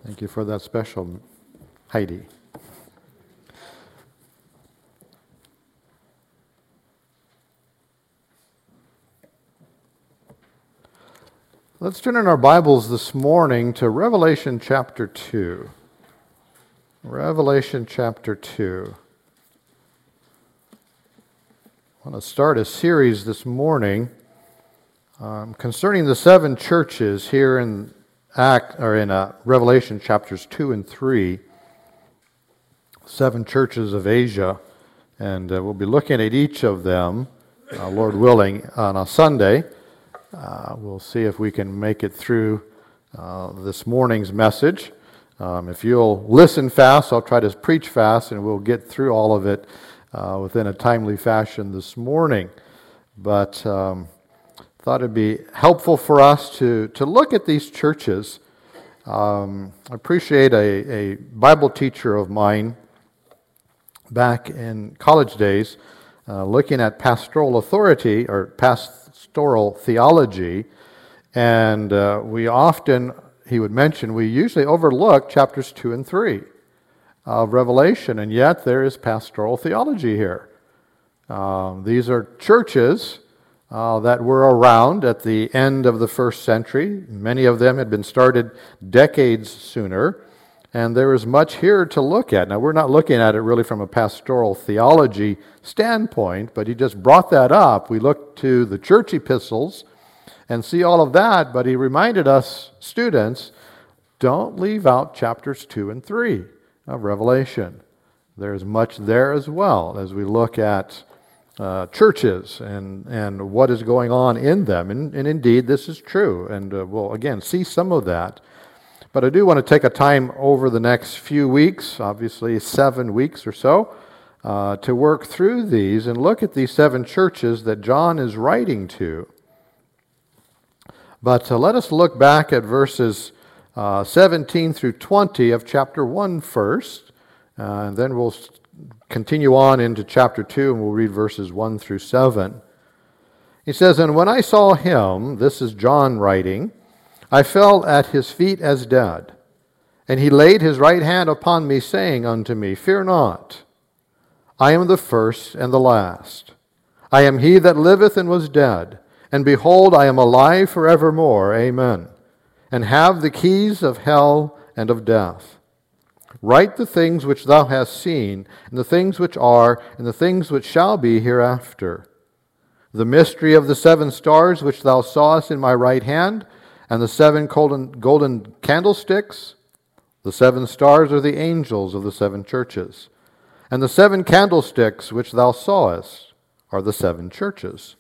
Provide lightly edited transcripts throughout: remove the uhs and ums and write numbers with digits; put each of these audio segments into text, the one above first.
Thank you for that special, Heidi. Let's turn in our Bibles this morning to Revelation chapter 2. Revelation chapter 2. I want to start a series this morning concerning the seven churches here in Revelation chapters 2 and 3. Seven churches of Asia, and we'll be looking at each of them, Lord willing, on a Sunday. We'll see if we can make it through this morning's message. If you'll listen fast, I'll try to preach fast, and we'll get through all of it within a timely fashion this morning. But thought it'd be helpful for us to look at these churches. I appreciate a Bible teacher of mine back in college days looking at pastoral authority or pastoral theology, and he would mention, we usually overlook chapters 2 and 3 of Revelation, and yet there is pastoral theology here. These are churches that were around at the end of the first century. Many of them had been started decades sooner, and there is much here to look at. Now, we're not looking at it really from a pastoral theology standpoint, but he just brought that up. We look to the church epistles and see all of that, but he reminded us, students, don't leave out chapters 2 and 3 of Revelation. There's much there as well as we look at churches and what is going on in them. And indeed, this is true, and we'll, again, see some of that. But I do want to take a time over the next few weeks, obviously 7 weeks or so, to work through these and look at these seven churches that John is writing to. But let us look back at verses 17 through 20 of chapter 1 first, and then we'll continue on into chapter 2, and we'll read verses 1 through 7. He says, "And when I saw him," this is John writing, "I fell at his feet as dead. And he laid his right hand upon me, saying unto me, Fear not, I am the first and the last. I am he that liveth and was dead, and behold, I am alive forevermore. Amen. And have the keys of hell and of death. Write the things which thou hast seen, and the things which are, and the things which shall be hereafter. The mystery of the 7 stars which thou sawest in my right hand, and the 7 golden candlesticks. The 7 stars are the angels of the 7 churches. And the 7 candlesticks which thou sawest are the 7 churches."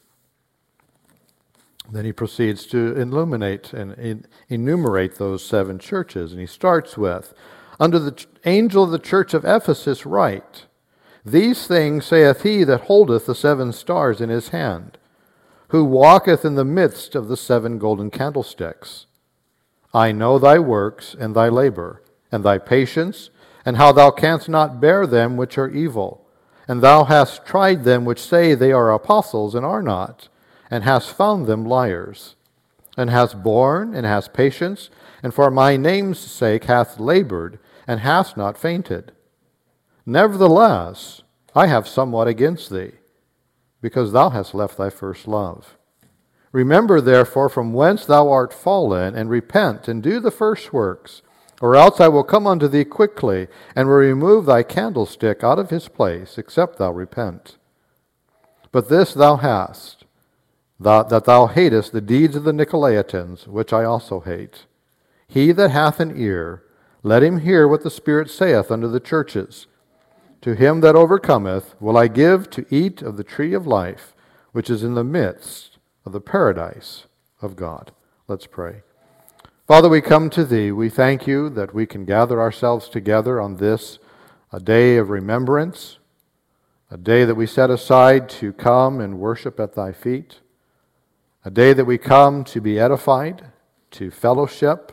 Then he proceeds to illuminate and enumerate those 7 churches. And he starts with, "Unto the angel of the church of Ephesus write, These things saith he that holdeth the 7 stars in his hand, who walketh in the midst of the 7 golden candlesticks. I know thy works, and thy labor, and thy patience, and how thou canst not bear them which are evil. And thou hast tried them which say they are apostles, and are not, and hast found them liars. And hast borne, and hast patience, and for my name's sake hath labored, and hast not fainted. Nevertheless, I have somewhat against thee, because thou hast left thy first love. Remember therefore from whence thou art fallen, and repent, and do the first works, or else I will come unto thee quickly, and will remove thy candlestick out of his place, except thou repent. But this thou hast, that thou hatest the deeds of the Nicolaitans, which I also hate. He that hath an ear, let him hear what the Spirit saith unto the churches. To him that overcometh will I give to eat of the tree of life, which is in the midst of the paradise of God." Let's pray. Father, we come to Thee. We thank You that we can gather ourselves together on this, a day of remembrance, a day that we set aside to come and worship at Thy feet, a day that we come to be edified, to fellowship,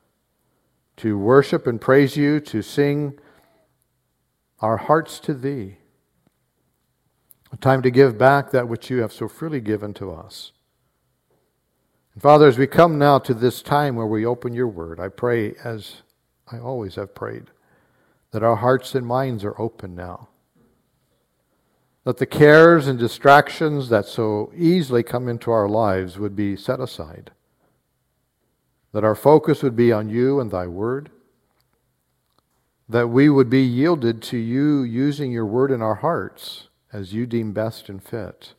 to worship and praise You, to sing our hearts to Thee. A time to give back that which You have so freely given to us. And Father, as we come now to this time where we open Your Word, I pray as I always have prayed that our hearts and minds are open now. That the cares and distractions that so easily come into our lives would be set aside. That our focus would be on you and thy word. That we would be yielded to you using your word in our hearts as you deem best and fit.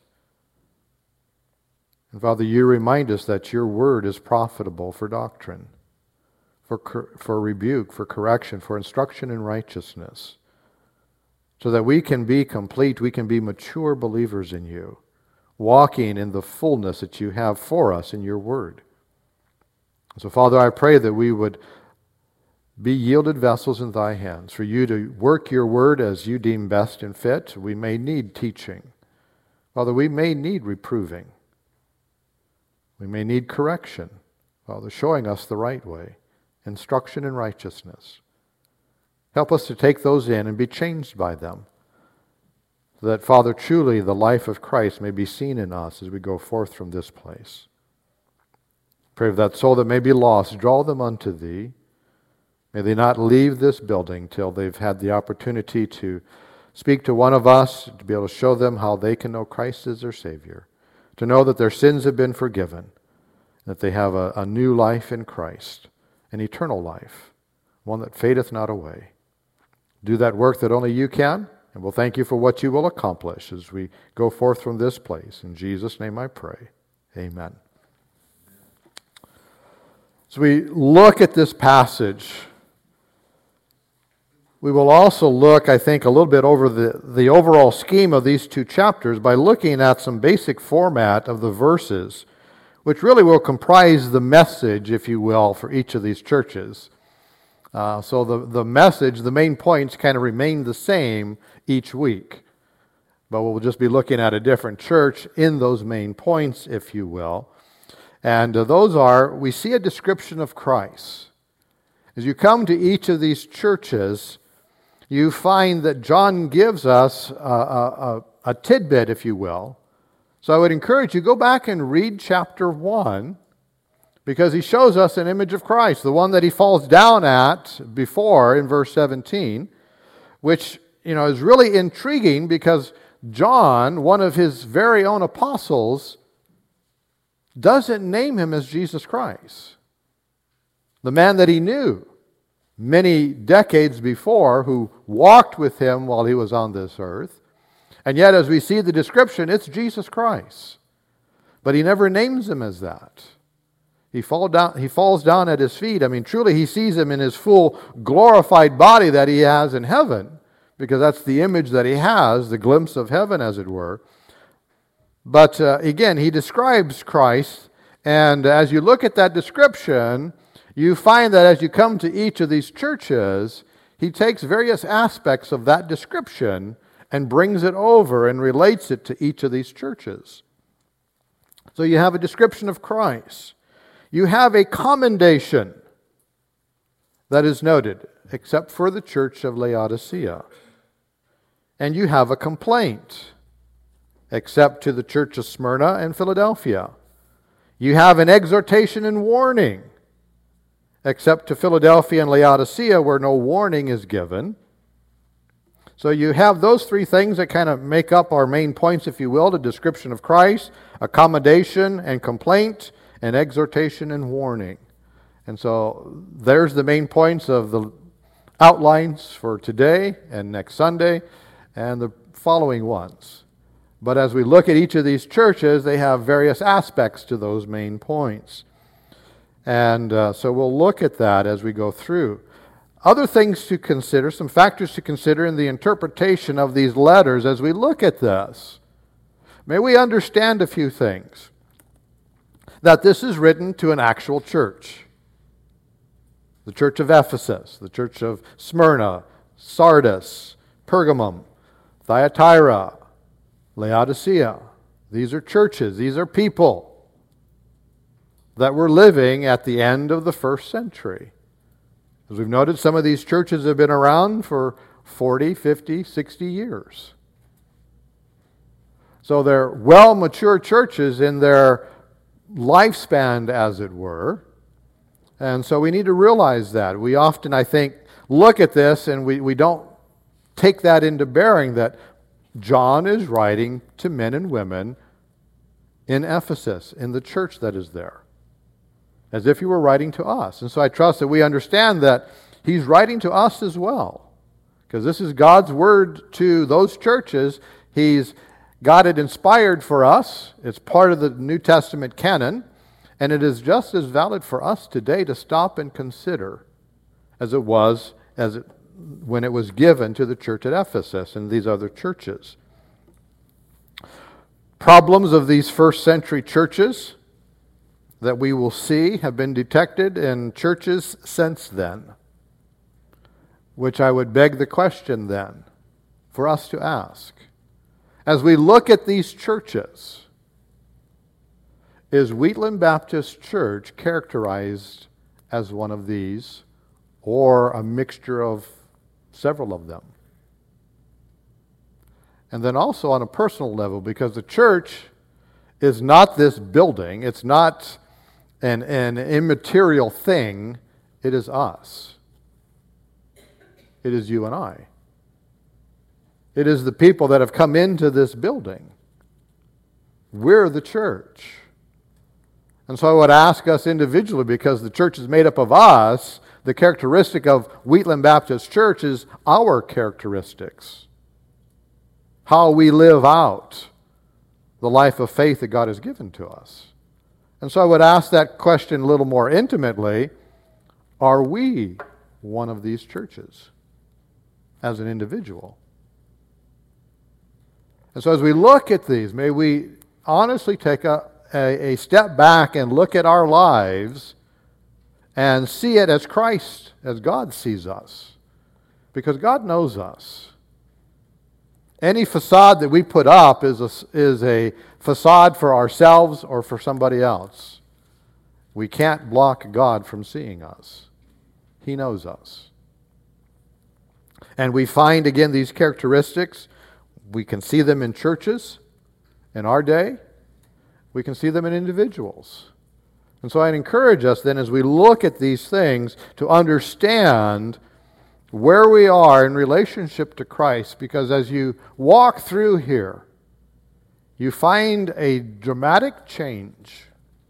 And Father, you remind us that your word is profitable for doctrine, for rebuke, for correction, for instruction in righteousness, so that we can be complete, we can be mature believers in you, walking in the fullness that you have for us in your word. So, Father, I pray that we would be yielded vessels in thy hands, for you to work your word as you deem best and fit. We may need teaching. Father, we may need reproving. We may need correction. Father, showing us the right way, instruction in righteousness. Help us to take those in and be changed by them, so that, Father, truly the life of Christ may be seen in us as we go forth from this place. Pray for that soul that may be lost, draw them unto thee. May they not leave this building till they've had the opportunity to speak to one of us, to be able to show them how they can know Christ as their Savior, to know that their sins have been forgiven, that they have a new life in Christ, an eternal life, one that fadeth not away. Do that work that only you can, and we'll thank you for what you will accomplish as we go forth from this place. In Jesus' name I pray. Amen. As we look at this passage, we will also look, I think, a little bit over the overall scheme of these two chapters by looking at some basic format of the verses, which really will comprise the message, if you will, for each of these churches. So the message, the main points kind of remain the same each week. But we'll just be looking at a different church in those main points, if you will. And those are, we see a description of Christ. As you come to each of these churches, you find that John gives us a tidbit, if you will. So I would encourage you, go back and read chapter 1, because he shows us an image of Christ, the one that he falls down at before in verse 17, which is really intriguing because John, one of his very own apostles, doesn't name him as Jesus Christ. The man that he knew many decades before, who walked with him while he was on this earth. And yet, as we see the description, it's Jesus Christ. But he never names him as that. He falls down at his feet. I mean, truly, he sees him in his full glorified body that he has in heaven, because that's the image that he has, the glimpse of heaven, as it were. But again, he describes Christ, and as you look at that description, you find that as you come to each of these churches, he takes various aspects of that description and brings it over and relates it to each of these churches. So you have a description of Christ. You have a commendation that is noted, except for the church of Laodicea. And you have a complaint, except to the church of Smyrna and Philadelphia. You have an exhortation and warning, except to Philadelphia and Laodicea, where no warning is given. So you have those three things that kind of make up our main points, if you will: the description of Christ, accommodation and complaint, and exhortation and warning. And so there's the main points of the outlines for today and next Sunday and the following ones. But as we look at each of these churches, they have various aspects to those main points. And so we'll look at that as we go through. Other things to consider, some factors to consider in the interpretation of these letters as we look at this. May we understand a few things. That this is written to an actual church. The church of Ephesus, the church of Smyrna, Sardis, Pergamum, Thyatira, Laodicea. These are churches, these are people that were living at the end of the first century. As we've noted, some of these churches have been around for 40, 50, 60 years. So they're well-mature churches in their lifespan, as it were. And so we need to realize that. We often, I think, look at this and we don't take that into bearing that John is writing to men and women in Ephesus, in the church that is there, as if he were writing to us. And so I trust that we understand that he's writing to us as well, because this is God's word to those churches. He's got it inspired for us. It's part of the New Testament canon, and it is just as valid for us today to stop and consider as it was when it was given to the church at Ephesus and these other churches. Problems of these first century churches that we will see have been detected in churches since then, which I would beg the question then for us to ask. As we look at these churches, is Wheatland Baptist Church characterized as one of these, or a mixture of several of them? And then also on a personal level, because the church is not this building, it's not an immaterial thing, it is us. It is you and I. It is the people that have come into this building. We're the church. And so I would ask us individually, because the church is made up of us, the characteristic of Wheatland Baptist Church is our characteristics. How we live out the life of faith that God has given to us. And so I would ask that question a little more intimately. Are we one of these churches as an individual? And so as we look at these, may we honestly take a step back and look at our lives and see it as Christ, as God sees us. Because God knows us. Any facade that we put up is a facade for ourselves or for somebody else. We can't block God from seeing us. He knows us. And we find again these characteristics. We can see them in churches in our day. We can see them in individuals. And so I'd encourage us then, as we look at these things, to understand where we are in relationship to Christ, because as you walk through here, you find a dramatic change.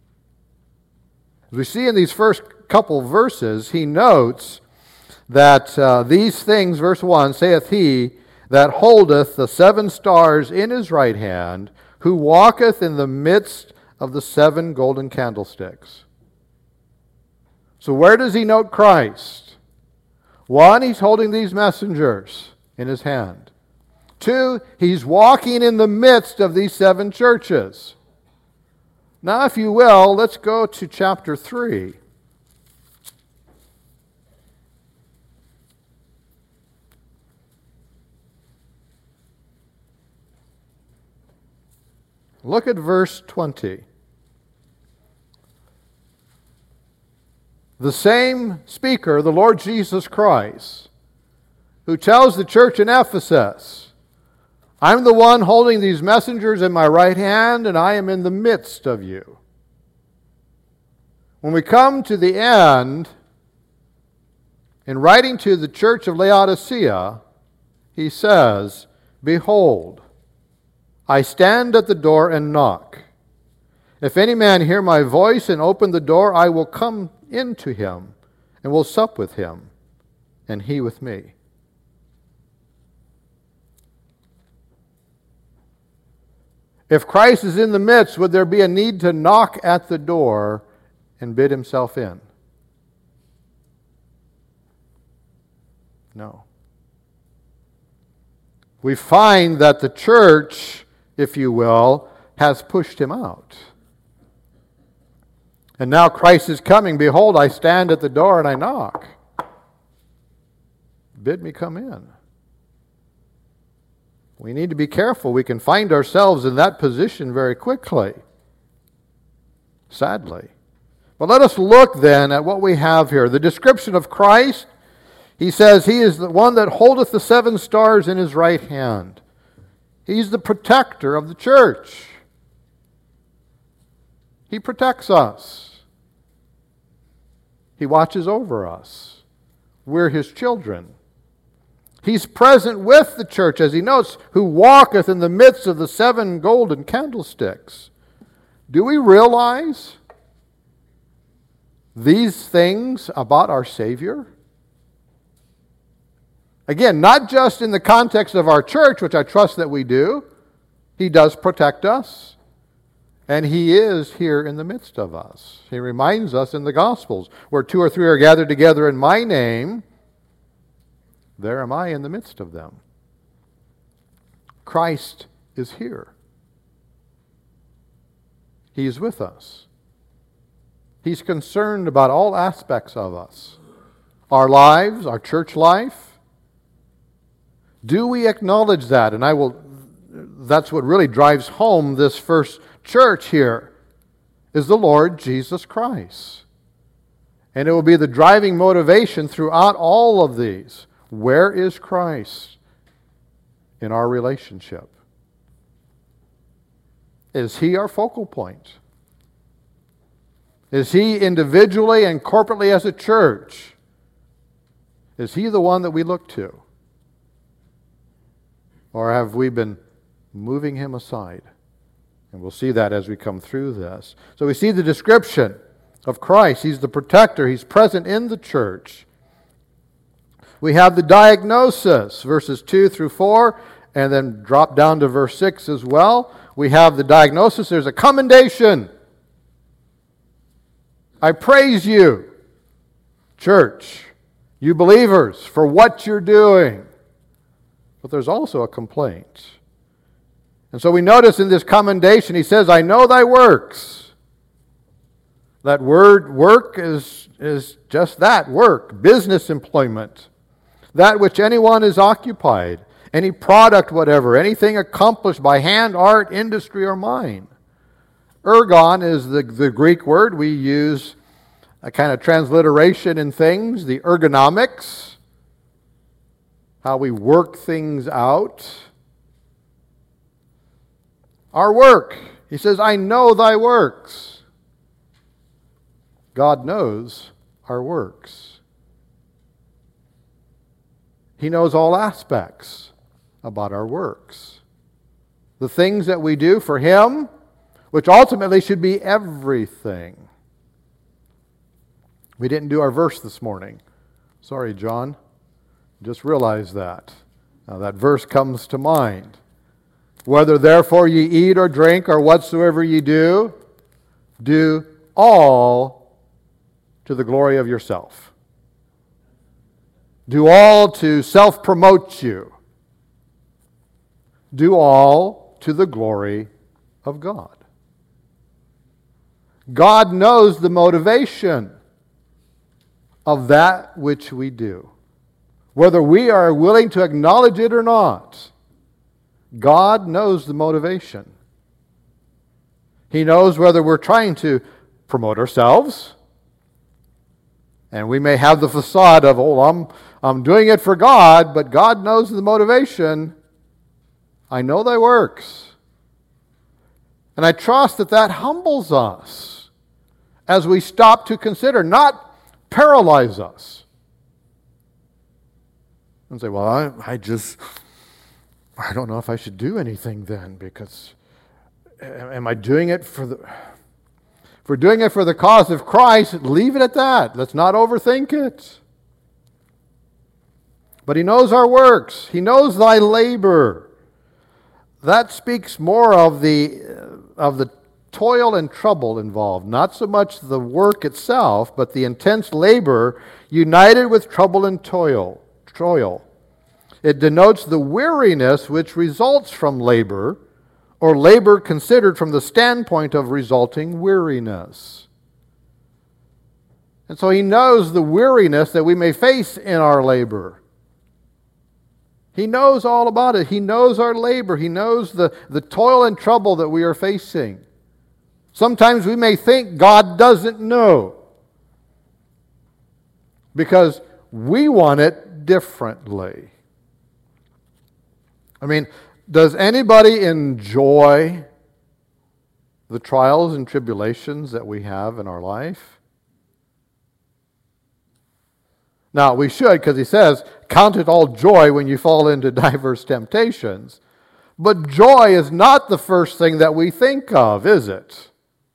As we see in these first couple verses, he notes that these things, verse 1, saith he that holdeth the 7 stars in his right hand, who walketh in the midst of the 7 golden candlesticks. So where does he note Christ? 1, he's holding these messengers in his hand. 2, he's walking in the midst of these 7 churches. Now, if you will, let's go to chapter 3. Look at verse 20. The same speaker, the Lord Jesus Christ, who tells the church in Ephesus, I'm the one holding these messengers in my right hand, and I am in the midst of you. When we come to the end, in writing to the church of Laodicea, he says, Behold, I stand at the door and knock. If any man hear my voice and open the door, I will come into him and will sup with him, and he with me. If Christ is in the midst, would there be a need to knock at the door and bid himself in? No. We find that the church, if you will, has pushed him out. And now Christ is coming. Behold, I stand at the door and I knock. Bid me come in. We need to be careful. We can find ourselves in that position very quickly, sadly. But let us look then at what we have here. The description of Christ, he says, he is the one that holdeth the 7 stars in his right hand. He's the protector of the church. He protects us. He watches over us. We're His children. He's present with the church, as He notes, who walketh in the midst of the 7 golden candlesticks. Do we realize these things about our Savior? Again, not just in the context of our church, which I trust that we do. He does protect us, and He is here in the midst of us. He reminds us in the Gospels, where 2 or 3 are gathered together in my name, there am I in the midst of them. Christ is here. He is with us. He's concerned about all aspects of us. Our lives, our church life. Do we acknowledge that? And that's what really drives home this first church here, is the Lord Jesus Christ. And it will be the driving motivation throughout all of these. Where is Christ in our relationship? Is He our focal point? Is He individually and corporately as a church? Is He the one that we look to? Or have we been moving Him aside? And we'll see that as we come through this. So we see the description of Christ. He's the protector. He's present in the church. We have the diagnosis, verses 2 through 4, and then drop down to verse 6 as well. We have the diagnosis. There's a commendation. I praise you, church, you believers, for what you're doing. But there's also a complaint. And so we notice in this commendation, he says, I know thy works. That word work is just that, work, business employment. That which anyone is occupied, any product, whatever, anything accomplished by hand, art, industry, or mind. Ergon is the Greek word. We use a kind of transliteration in things, the ergonomics, how we work things out. Our work. He says, I know thy works. God knows our works. He knows all aspects about our works. The things that we do for Him, which ultimately should be everything. We didn't do our verse this morning. Sorry, John. Just realize that. Now that verse comes to mind. Whether therefore ye eat or drink or whatsoever ye do, do all to the glory of yourself. Do all to self-promote you. Do all to the glory of God. God knows the motivation of that which we do. Whether we are willing to acknowledge it or not, God knows the motivation. He knows whether we're trying to promote ourselves, and we may have the facade of, I'm doing it for God, but God knows the motivation. I know thy works. And I trust that humbles us as we stop to consider, not paralyze us. And say, well, I don't know if I should do anything then, because am I doing it for the... If we're doing it for the cause of Christ, leave it at that. Let's not overthink it. But He knows our works. He knows thy labor. That speaks more of the toil and trouble involved. Not so much the work itself, but the intense labor united with trouble and toil. It denotes the weariness which results from labor, or labor considered from the standpoint of resulting weariness. And so He knows the weariness that we may face in our labor. He knows all about it. He knows our labor. He knows the toil and trouble that we are facing. Sometimes we may think God doesn't know because we want it differently. I mean, does anybody enjoy the trials and tribulations that we have in our life? Now, we should, because he says, count it all joy when you fall into diverse temptations. But joy is not the first thing that we think of, is it?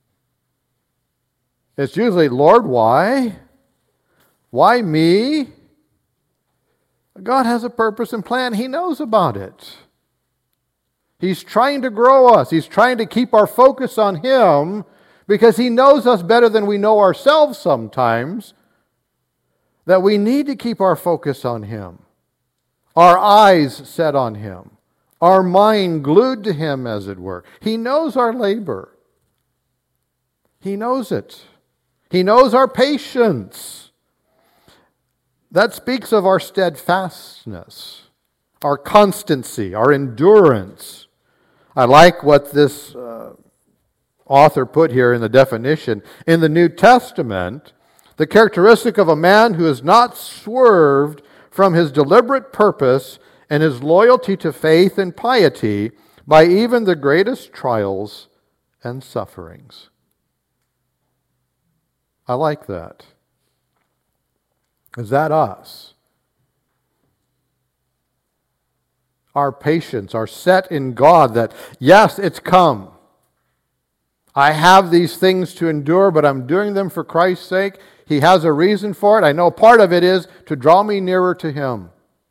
It's usually, Lord, why? Why me? God has a purpose and plan. He knows about it. He's trying to grow us. He's trying to keep our focus on Him because He knows us better than we know ourselves sometimes, that we need to keep our focus on Him, our eyes set on Him, our mind glued to Him, as it were. He knows our labor. He knows it. He knows our patience. That speaks of our steadfastness, our constancy, our endurance. I like what this author put here in the definition. In the New Testament, the characteristic of a man who is not swerved from his deliberate purpose and his loyalty to faith and piety by even the greatest trials and sufferings. I like that. Is that us? Our patience, our set in God that, yes, it's come. I have these things to endure, but I'm doing them for Christ's sake. He has a reason for it. I know part of it is to draw me nearer to Him,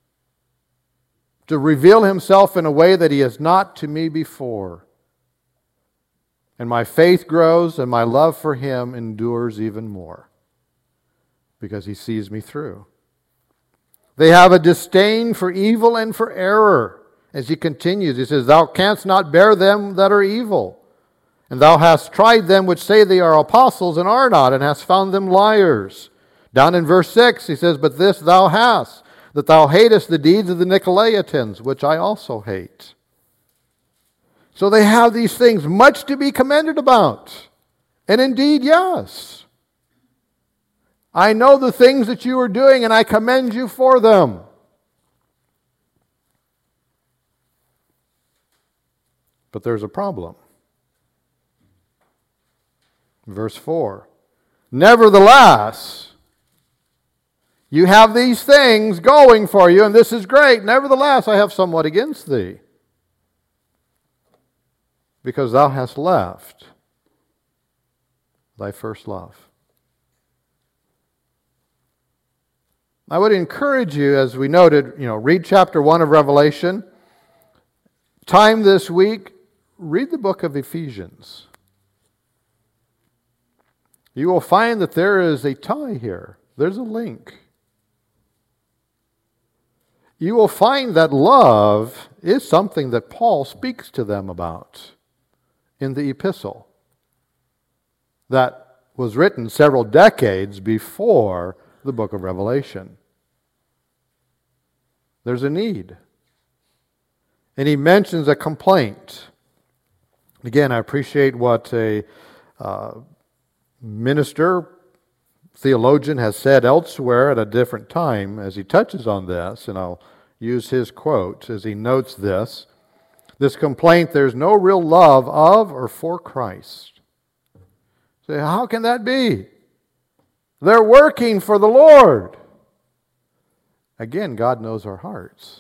to reveal Himself in a way that He has not to me before. And my faith grows and my love for Him endures even more because He sees me through. They have a disdain for evil and for error. As he continues, he says, Thou canst not bear them that are evil. And thou hast tried them which say they are apostles and are not, and hast found them liars. Down in verse 6, he says, But this thou hast, that thou hatest the deeds of the Nicolaitans, which I also hate. So they have these things much to be commended about. And indeed, yes. I know the things that you are doing, and I commend you for them. But there's a problem. Verse 4. Nevertheless, you have these things going for you, and this is great. Nevertheless, I have somewhat against thee, because thou hast left thy first love. I would encourage you, as we noted, read chapter 1 of Revelation. Time this week, read the book of Ephesians. You will find that there is a tie here. There's a link. You will find that love is something that Paul speaks to them about in the epistle that was written several decades before the book of Revelation. There's a need. And he mentions a complaint. Again, I appreciate what a minister, theologian has said elsewhere at a different time as he touches on this, and I'll use his quote as he notes this. This complaint, there's no real love of or for Christ. Say, how can that be? They're working for the Lord. Again, God knows our hearts.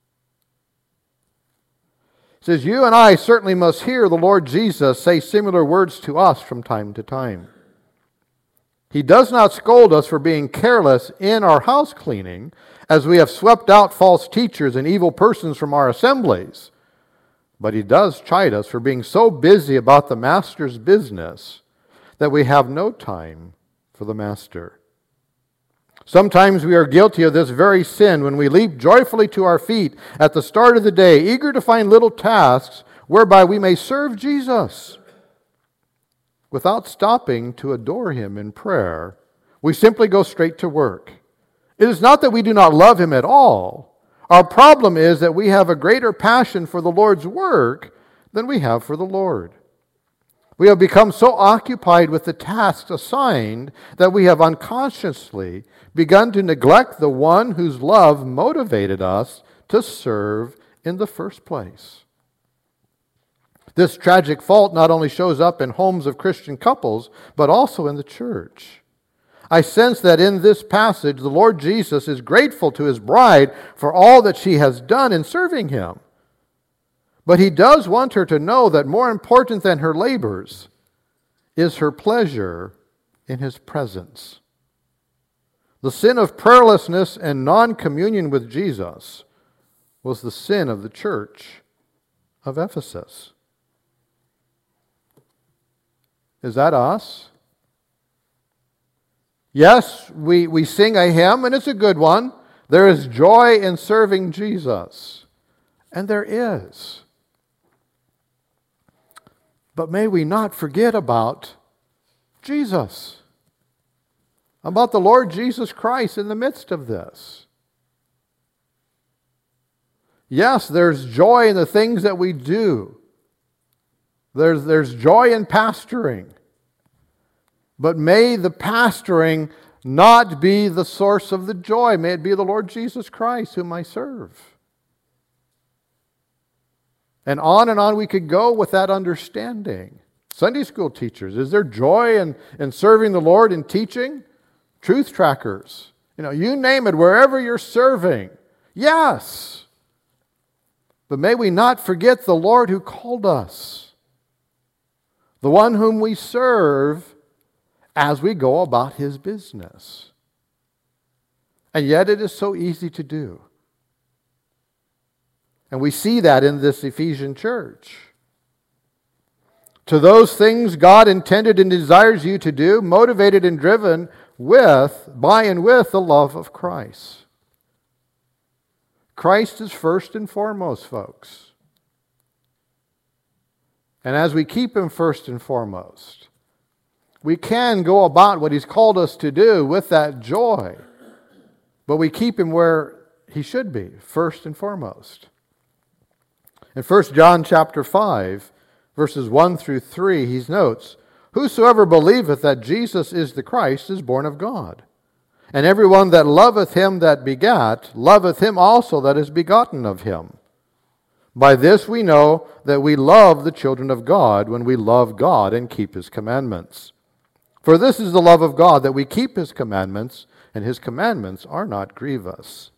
It says, you and I certainly must hear the Lord Jesus say similar words to us from time to time. He does not scold us for being careless in our house cleaning, as we have swept out false teachers and evil persons from our assemblies. But He does chide us for being so busy about the Master's business that we have no time for the Master. Sometimes we are guilty of this very sin when we leap joyfully to our feet at the start of the day, eager to find little tasks whereby we may serve Jesus. Without stopping to adore Him in prayer, we simply go straight to work. It is not that we do not love Him at all. Our problem is that we have a greater passion for the Lord's work than we have for the Lord. We have become so occupied with the tasks assigned that we have unconsciously begun to neglect the one whose love motivated us to serve in the first place. This tragic fault not only shows up in homes of Christian couples, but also in the church. I sense that in this passage, the Lord Jesus is grateful to his bride for all that she has done in serving him. But he does want her to know that more important than her labors is her pleasure in his presence. The sin of prayerlessness and non-communion with Jesus was the sin of the church of Ephesus. Is that us? Yes, we sing a hymn, and it's a good one. There is joy in serving Jesus. And there is. But may we not forget about Jesus, about the Lord Jesus Christ in the midst of this. Yes, there's joy in the things that we do. There's joy in pastoring. But may the pastoring not be the source of the joy. May it be the Lord Jesus Christ whom I serve. And on we could go with that understanding. Sunday school teachers, is there joy in serving the Lord in teaching? Truth trackers, you name it, wherever you're serving. Yes. But may we not forget the Lord who called us, the one whom we serve as we go about his business. And yet it is so easy to do. And we see that in this Ephesian church. To those things God intended and desires you to do, motivated and driven by and with the love of Christ. Christ is first and foremost, folks. And as we keep him first and foremost, we can go about what he's called us to do with that joy. But we keep him where he should be, first and foremost. In 1 John chapter 5, verses 1 through 3, he notes, "Whosoever believeth that Jesus is the Christ is born of God. And everyone that loveth him that begat, loveth him also that is begotten of him. By this we know that we love the children of God, when we love God and keep his commandments. For this is the love of God, that we keep his commandments, and his commandments are not grievous."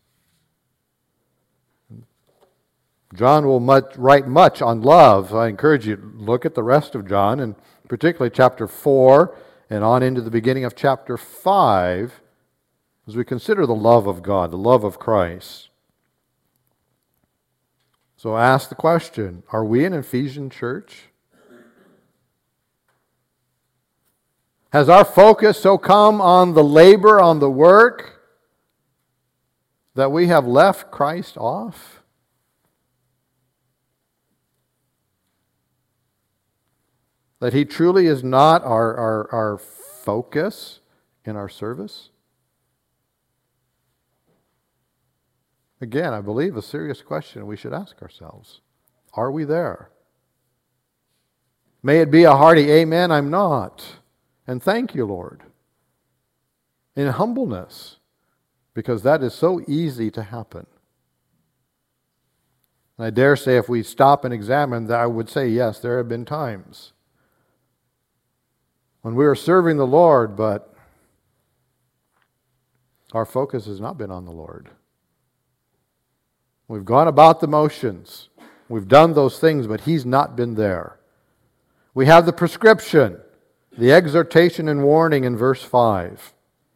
John will write much on love. I encourage you to look at the rest of John, and particularly chapter 4 and on into the beginning of chapter 5, as we consider the love of God, the love of Christ. So ask the question, are we an Ephesian church? Has our focus so come on the labor, on the work, that we have left Christ off? That he truly is not our focus in our service? Again, I believe a serious question we should ask ourselves. Are we there? May it be a hearty amen, I'm not. And thank you, Lord. In humbleness, because that is so easy to happen. And I dare say if we stop and examine that, I would say, yes, there have been times when we are serving the Lord, but our focus has not been on the Lord. We've gone about the motions. We've done those things, but he's not been there. We have the prescription, the exhortation and warning in verse 5.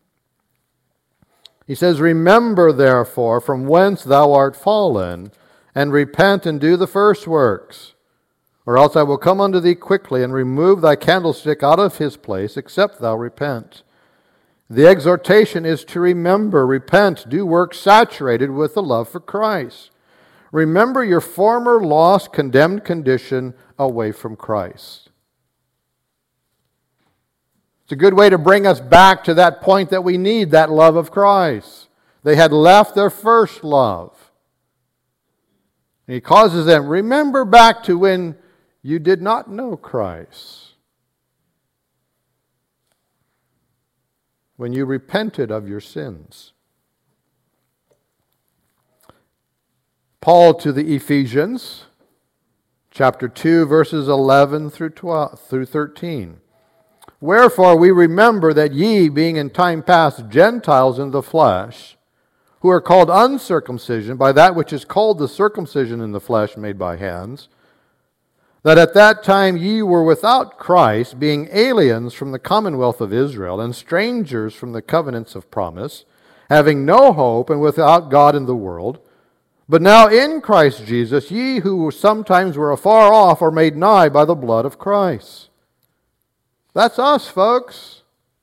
He says, "Remember therefore from whence thou art fallen, and repent and do the first works. Or else I will come unto thee quickly, and remove thy candlestick out of his place, except thou repent." The exhortation is to remember, repent, do work saturated with the love for Christ. Remember your former lost, condemned condition away from Christ. It's a good way to bring us back to that point that we need that love of Christ. They had left their first love. And he causes them, remember back to when you did not know Christ. When you repented of your sins. Paul to the Ephesians, chapter 2, verses 11 through 13. Wherefore we remember that ye, being in time past Gentiles in the flesh, who are called uncircumcision by that which is called the circumcision in the flesh made by hands, that at that time ye were without Christ, being aliens from the commonwealth of Israel, and strangers from the covenants of promise, having no hope and without God in the world. But now in Christ Jesus, ye who sometimes were afar off are made nigh by the blood of Christ. That's us, folks.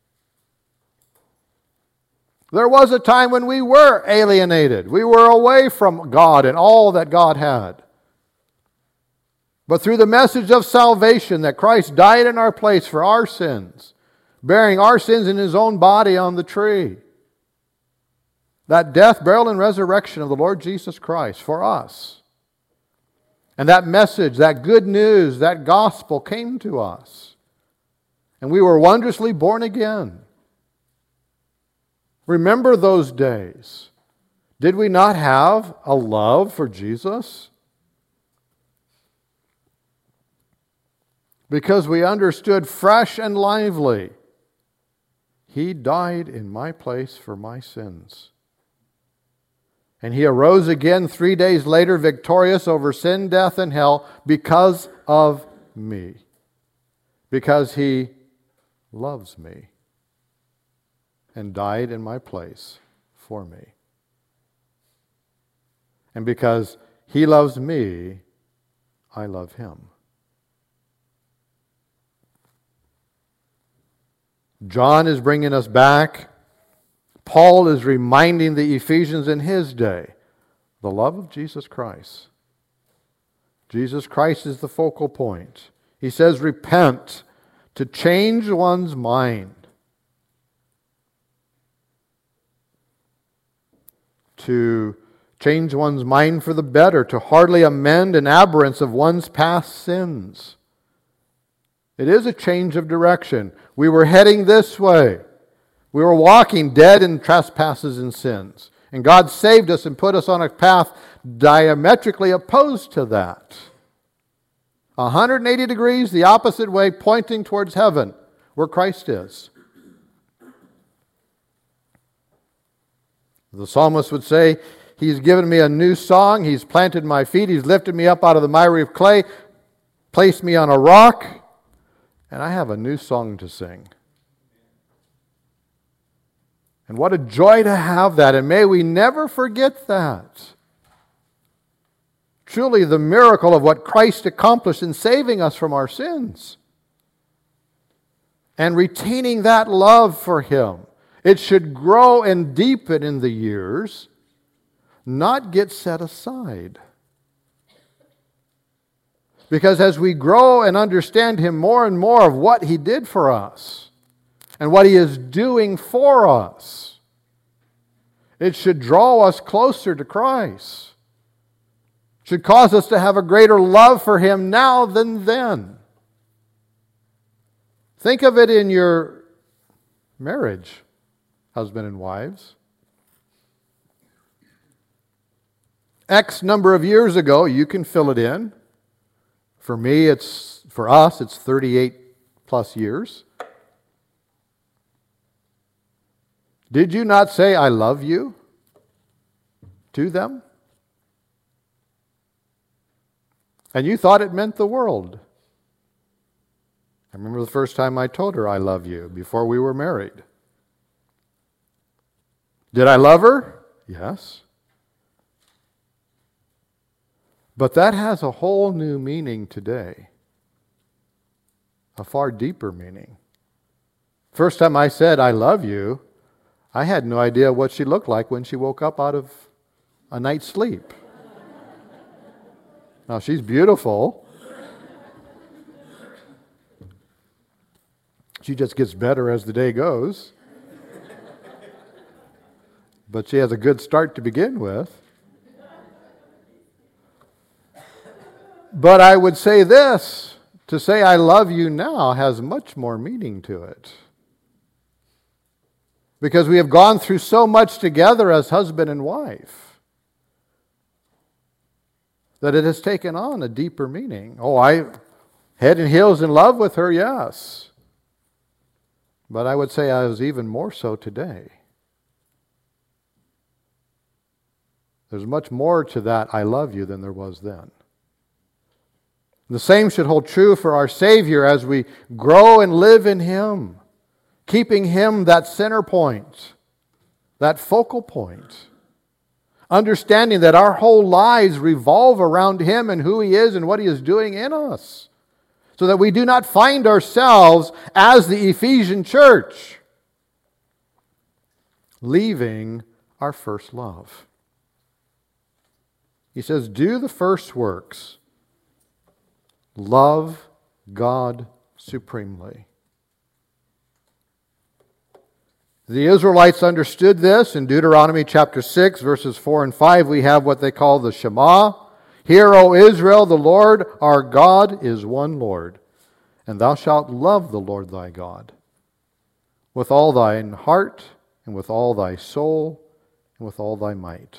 There was a time when we were alienated. We were away from God and all that God had. But through the message of salvation, that Christ died in our place for our sins, bearing our sins in His own body on the tree, that death, burial, and resurrection of the Lord Jesus Christ for us, and that message, that good news, that gospel came to us, and we were wondrously born again. Remember those days. Did we not have a love for Jesus? Because we understood fresh and lively, He died in my place for my sins. And He arose again 3 days later, victorious over sin, death, and hell, because of me. Because He loves me and died in my place for me. And because He loves me, I love Him. John is bringing us back. Paul is reminding the Ephesians in his day the love of Jesus Christ. Jesus Christ is the focal point. He says, repent, to change one's mind. To change one's mind for the better, to heartily amend an aberrance of one's past sins. It is a change of direction. We were heading this way. We were walking dead in trespasses and sins. And God saved us and put us on a path diametrically opposed to that. 180 degrees, the opposite way, pointing towards heaven, where Christ is. The psalmist would say, He's given me a new song, He's planted my feet, He's lifted me up out of the miry clay, placed me on a rock, and I have a new song to sing. And what a joy to have that, and may we never forget that. Truly the miracle of what Christ accomplished in saving us from our sins. And retaining that love for Him. It should grow and deepen in the years, not get set aside. Because as we grow and understand Him more and more of what He did for us and what He is doing for us, it should draw us closer to Christ. It should cause us to have a greater love for Him now than then. Think of it in your marriage, husband and wives. X number of years ago, you can fill it in. For us, it's 38 plus years. Did you not say, I love you to them? And you thought it meant the world. I remember the first time I told her I love you before we were married. Did I love her? Yes. But that has a whole new meaning today. A far deeper meaning. First time I said, I love you, I had no idea what she looked like when she woke up out of a night's sleep. Now, she's beautiful. She just gets better as the day goes. But she has a good start to begin with. But I would say this, to say I love you now has much more meaning to it. Because we have gone through so much together as husband and wife that it has taken on a deeper meaning. Oh, I head and heels in love with her, yes. But I would say I was even more so today. There's much more to that "I love you" than there was then. The same should hold true for our Savior as we grow and live in Him, keeping Him that center point, that focal point. Understanding that our whole lives revolve around Him and who He is and what He is doing in us. So that we do not find ourselves as the Ephesian church, leaving our first love. He says, do the first works. Love God supremely. The Israelites understood this. In Deuteronomy chapter 6, verses 4 and 5, we have what they call the Shema. Hear, O Israel, the Lord our God is one Lord, and thou shalt love the Lord thy God with all thine heart, and with all thy soul, and with all thy might.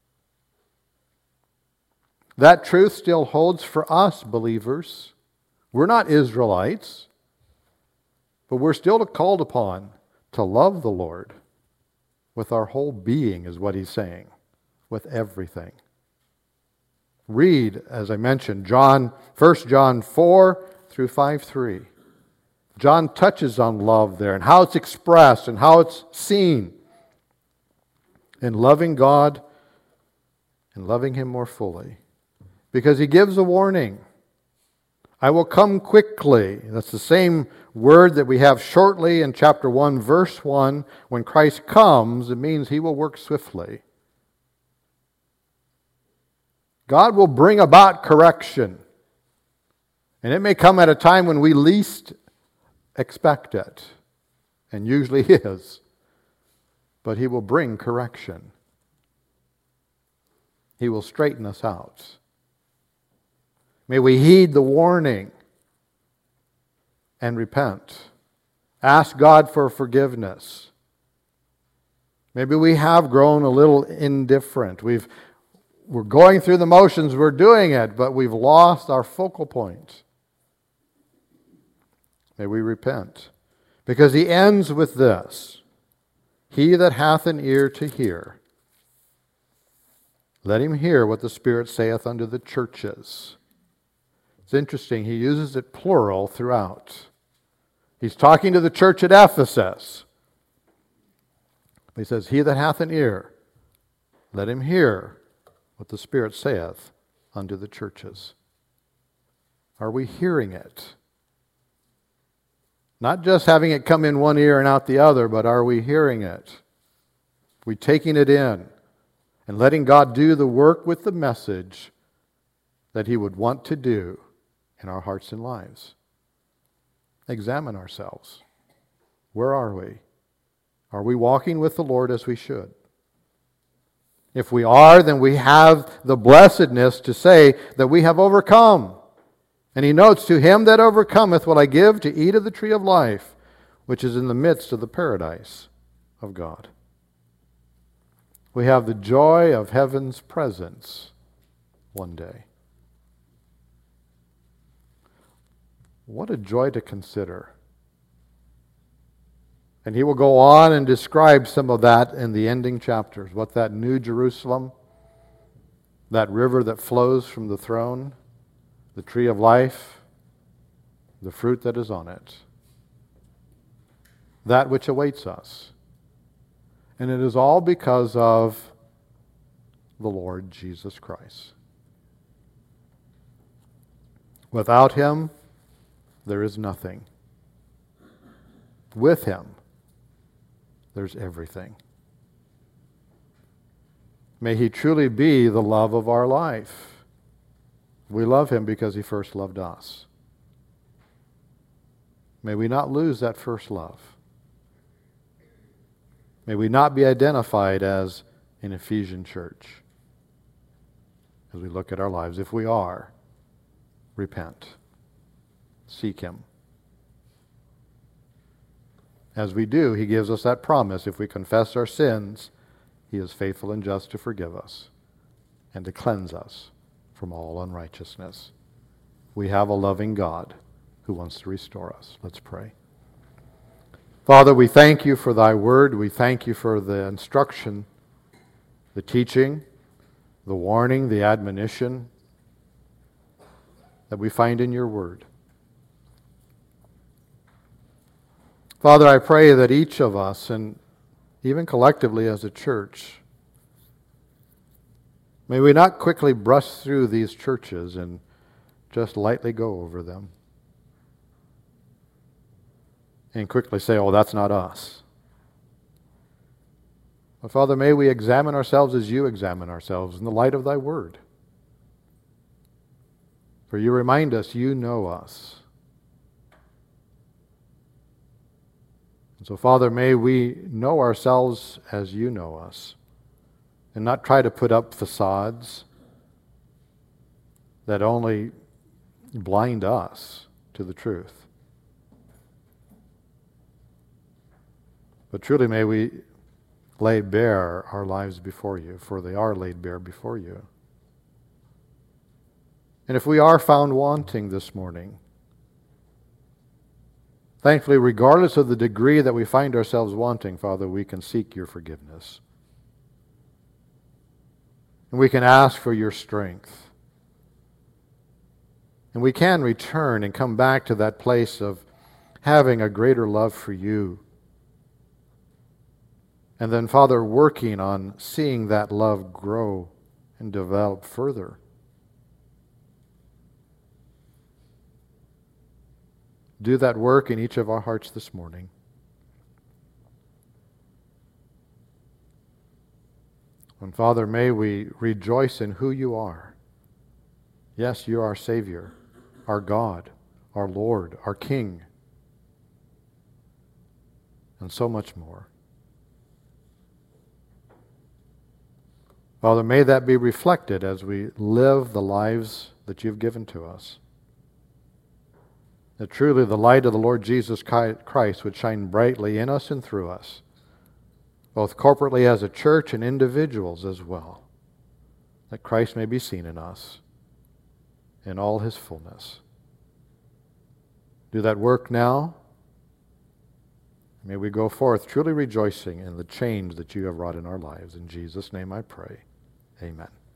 That truth still holds for us believers. We're not Israelites, but we're still called upon to love the Lord with our whole being, is what he's saying, with everything. Read, as I mentioned, 1 John 4 through 5:3. John touches on love there and how it's expressed and how it's seen in loving God and loving Him more fully. Because he gives a warning. I will come quickly. That's the same word that we have shortly in chapter 1, verse 1. When Christ comes, it means He will work swiftly. God will bring about correction. And it may come at a time when we least expect it. And usually is. But He will bring correction. He will straighten us out. May we heed the warning and repent. Ask God for forgiveness. Maybe we have grown a little indifferent. We're going through the motions, we're doing it, but we've lost our focal point. May we repent. Because he ends with this: he that hath an ear to hear, let him hear what the Spirit saith unto the churches. It's interesting, he uses it plural throughout. He's talking to the church at Ephesus. He says, he that hath an ear, let him hear what the Spirit saith unto the churches. Are we hearing it? Not just having it come in one ear and out the other, but are we hearing it? Are we taking it in and letting God do the work with the message that He would want to do in our hearts and lives? Examine ourselves. Where are we? Are we walking with the Lord as we should? If we are, then we have the blessedness to say that we have overcome. And he notes, to him that overcometh will I give to eat of the tree of life, which is in the midst of the paradise of God. We have the joy of heaven's presence one day. What a joy to consider. And he will go on and describe some of that in the ending chapters. What that New Jerusalem, that river that flows from the throne, the tree of life, the fruit that is on it, that which awaits us. And it is all because of the Lord Jesus Christ. Without Him, there is nothing. With Him, there's everything. May He truly be the love of our life. We love Him because He first loved us. May we not lose that first love. May we not be identified as an Ephesian church as we look at our lives. If we are, repent. Seek Him. As we do, He gives us that promise. If we confess our sins, He is faithful and just to forgive us and to cleanse us from all unrighteousness. We have a loving God who wants to restore us. Let's pray. Father, we thank you for thy word. We thank you for the instruction, the teaching, the warning, the admonition that we find in your word. Father, I pray that each of us, and even collectively as a church, may we not quickly brush through these churches and just lightly go over them and quickly say, oh, that's not us. But Father, may we examine ourselves as you examine ourselves in the light of thy word. For you remind us, you know us. And so, Father, may we know ourselves as you know us and not try to put up facades that only blind us to the truth. But truly may we lay bare our lives before you, for they are laid bare before you. And if we are found wanting this morning, thankfully, regardless of the degree that we find ourselves wanting, Father, we can seek your forgiveness. And we can ask for your strength. And we can return and come back to that place of having a greater love for you. And then, Father, working on seeing that love grow and develop further. Do that work in each of our hearts this morning. And Father, may we rejoice in who you are. Yes, you are our Savior, our God, our Lord, our King, and so much more. Father, may that be reflected as we live the lives that you've given to us. That truly the light of the Lord Jesus Christ would shine brightly in us and through us, both corporately as a church and individuals as well. That Christ may be seen in us in all his fullness. Do that work now. May we go forth truly rejoicing in the change that you have wrought in our lives. In Jesus' name I pray. Amen.